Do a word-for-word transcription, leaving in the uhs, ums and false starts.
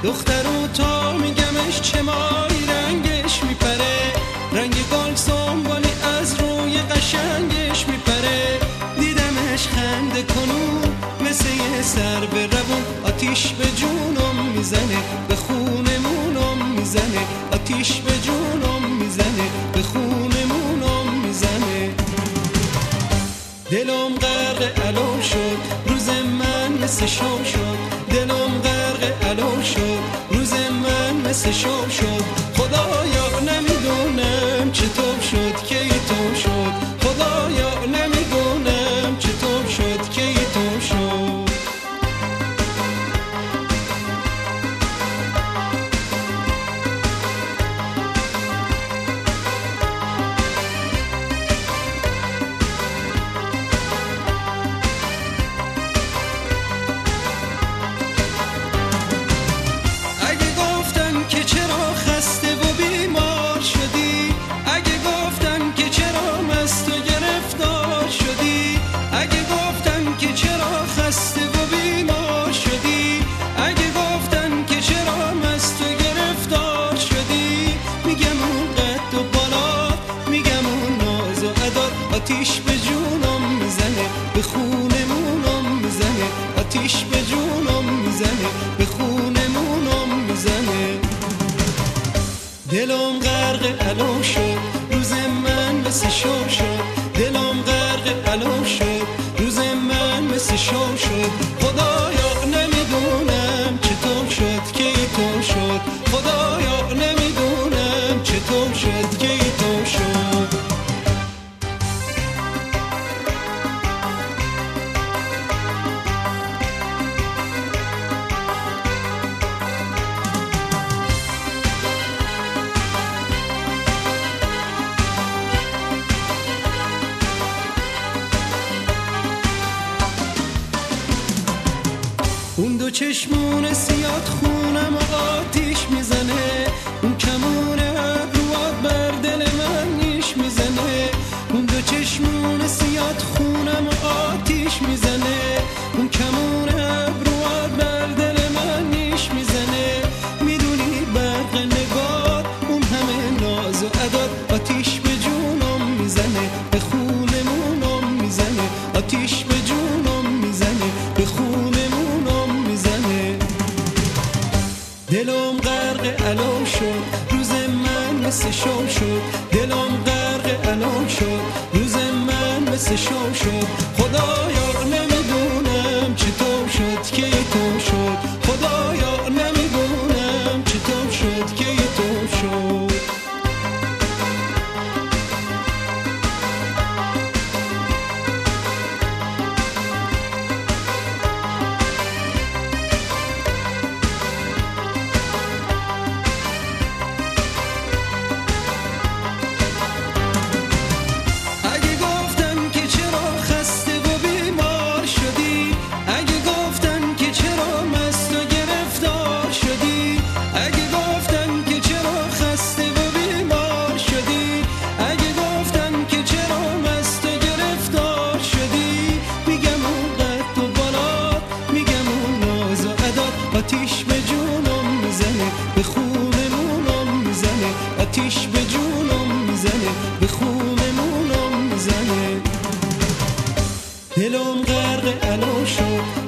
دخترو تا میگمش چه مایی رنگش میپره، رنگ گل سنبالی از روی قشنگش میپره. دیدمش خنده کنون مثل یه سر به روون، آتیش به جونم میزنه به خونمونم میزنه، آتیش به جونم میزنه به خونمونم میزنه. دلم غرق علو شد روز من مثل شام شد، دلم غرق علو شد روز من مثل شام شد. خدایا نمیدونم چطور شد که تو شد، خدایا نمیدونم چطور شد که تو شد. آتیش به جونم میزنه به خونمونم میزنه، آتیش به جونم میزنه به خونمونم میزنه. دلم غرق علو شد روز من مثل شام شد، دلم غرق علو شد روز من مثل شام شد. خدایا نمیدونم چطور شد که تو شد، خدایا نمیدونم چطور شد که تو شد. اون دو چشمون سیاد خونم و آتیش میزنه، اون کمون ابروات بر دل من نیش میزنه. اون دو چشمون سیاد خونم و آتیش میزنه، اون کمون ابروات بر دل من نیش میزنه. میدونی برق نگات اون همه ناز و عداد، آتیش به جونم میزنه به خونمونم میزنه، آتیش به جونم میزنه به خونمونم. دلم غرق علو شد روز من مثل شام شد، دلم غرق علو شد روز من مثل شام شد. خدایا نمیدونم چطور شد که تو شد، خدایا نمیدونم چطور شد که تو شد. آتیش به جونم میزنه به خونمونم میزنه، آتیش به جونم میزنه به خونمونم میزنه. دلم غرق علو شد